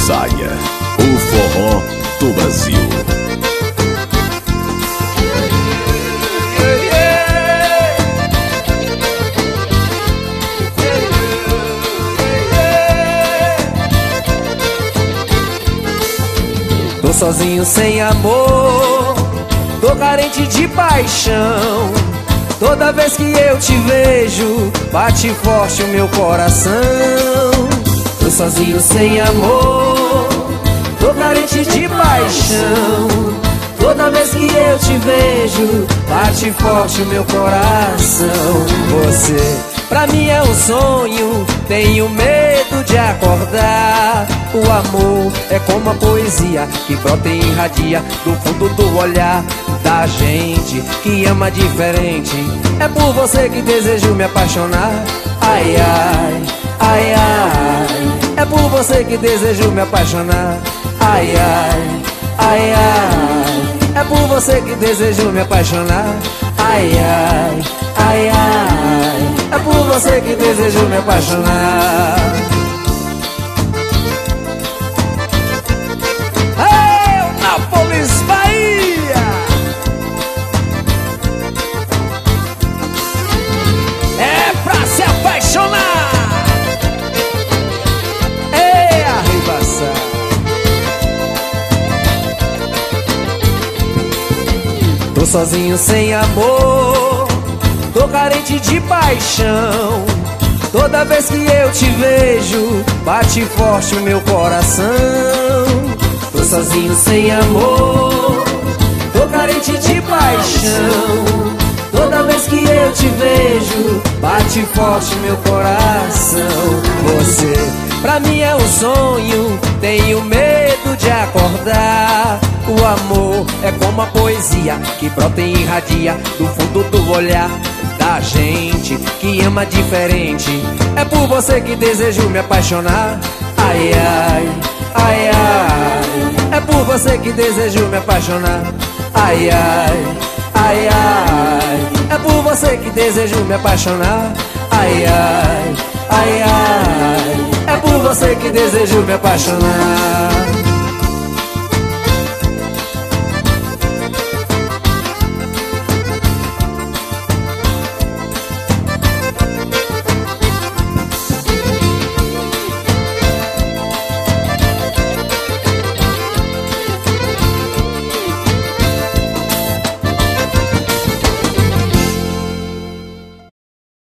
Saia, o forró do Brasil. Tô sozinho sem amor, tô carente de paixão. Toda vez que eu te vejo, bate forte o meu coração. Tô sozinho sem amor, tô carente de paixão. Toda vez que eu te vejo, bate forte o meu coração. Você, pra mim é um sonho, tenho medo de acordar. O amor é como a poesia que brota e irradia do fundo do olhar da gente que ama diferente. É por você que desejo me apaixonar. Ai, ai, ai, ai. É por você que desejo me apaixonar. Ai, ai, ai, ai. É por você que desejo me apaixonar. Ai, ai, ai, ai. É por você que desejo me apaixonar. Nápoles, Bahia. É pra se apaixonar. É arrebaçar. Tô sozinho sem amor, tô carente de paixão. Toda vez que eu te vejo, bate forte o meu coração. Tô sozinho sem amor, tô carente de paixão. Toda vez que eu te vejo, bate forte meu coração. Você, pra mim é um sonho, tenho medo de acordar. O amor é como a poesia que brota e irradia do fundo do olhar da gente que ama diferente. É por você que desejo me apaixonar. Ai, ai, ai, ai. É por você que desejo me apaixonar. Ai, ai, ai, ai. É por você que desejo me apaixonar. Ai, ai, ai, ai. É por você que desejo me apaixonar.